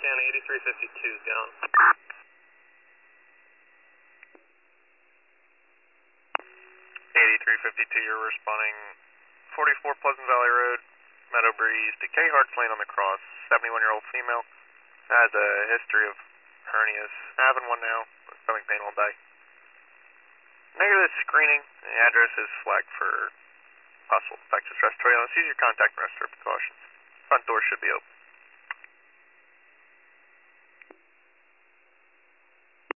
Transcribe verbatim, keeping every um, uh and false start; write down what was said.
Scan eighty-three fifty-two is down. eighty-three fifty-two, you're responding forty-four Pleasant Valley Road, Meadow Breeze, Decay Hearts Lane on the cross, seventy-one-year-old female, has a history of hernias, having one now, stomach pain all day. Negative screening, the address is flagged for possible infectious respiratory illness. Use your contact and respiratory precautions. Front door should be open.